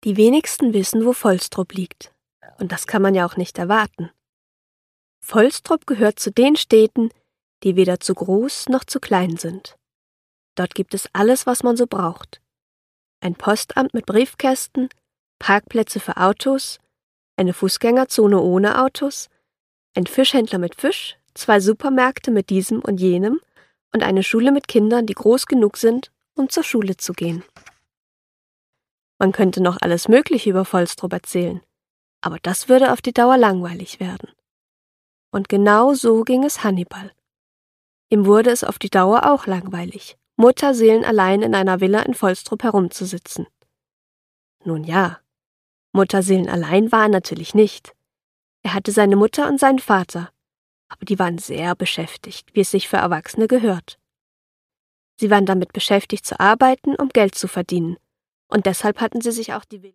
Die wenigsten wissen, wo Volstrup liegt. Und das kann man ja auch nicht erwarten. Volstrup gehört zu den Städten, die weder zu groß noch zu klein sind. Dort gibt es alles, was man so braucht. Ein Postamt mit Briefkästen, Parkplätze für Autos, eine Fußgängerzone ohne Autos, ein Fischhändler mit Fisch, 2 Supermärkte mit diesem und jenem und eine Schule mit Kindern, die groß genug sind, um zur Schule zu gehen. Man könnte noch alles Mögliche über Volstrup erzählen, aber das würde auf die Dauer langweilig werden. Und genau so ging es Hannibal. Ihm wurde es auf die Dauer auch langweilig, mutterseelenallein in einer Villa in Volstrup herumzusitzen. Nun ja, mutterseelenallein war er natürlich nicht. Er hatte seine Mutter und seinen Vater, aber die waren sehr beschäftigt, wie es sich für Erwachsene gehört. Sie waren damit beschäftigt zu arbeiten, um Geld zu verdienen, und deshalb hatten sie sich auch die